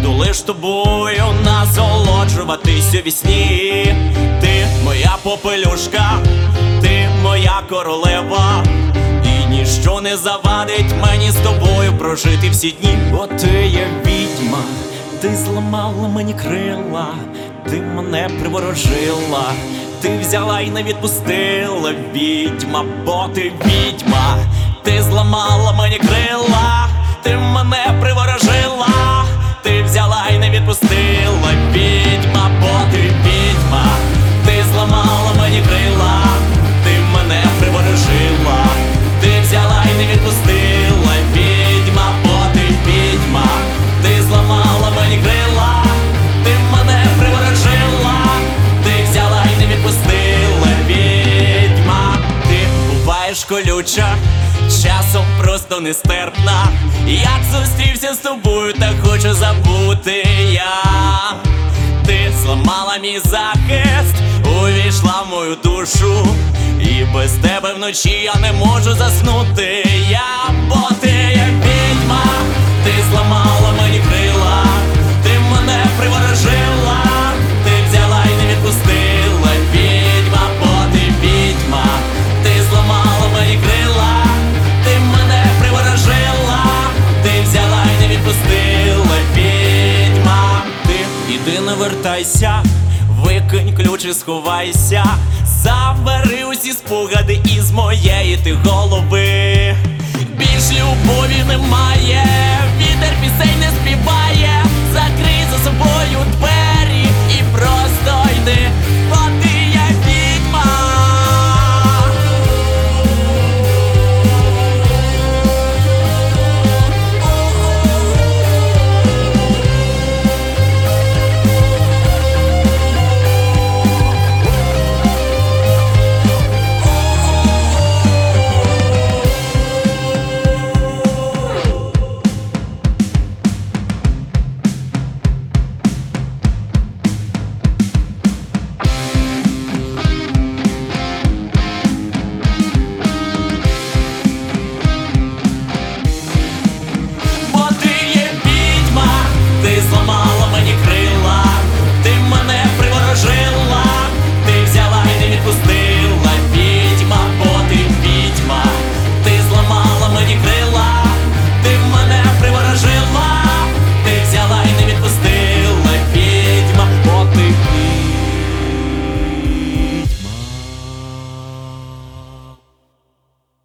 буду лиш тобою насолоджуватись у вісні. Ти моя попелюшка, ти моя королева, і ніщо не завадить мені з тобою прожити всі дні. Бо ти є відьма, ти зламала мені крила, ти мене приворожила, ти взяла і не відпустила, відьма, бо ти відьма. Ти зламала мені крила, ти мене приворожила, ти взяла і не відпустила, відьма, бо ти відьма. Ти зламала мені крила, ти мене приворожила, ти взяла і не відпустила, відьма, бо ти відьма. Ти зламала мені крила, ти мене приворожила, ти взяла і не відпустила, відьма. Ти буваєш колюча, часом просто нестерпна. Як зустрівся з тобою, так хочу забути я. Ти зламала мій захист, увійшла в мою душу, і без тебе вночі я не можу заснути я. Бо ти є відьма, ти зламала мені крила, ти мене приворожила, ти взяла і не відпустила, відьма, бо ти відьма. Ти зламала мені крила, ти мене приворожила, ти взяла і не відпустила, відьма. Ти іди не вертайся, викинь ключ і сховайся, забери усі спогади із моєї ти голови. Більш любові немає, вітер пісень не співає, закрий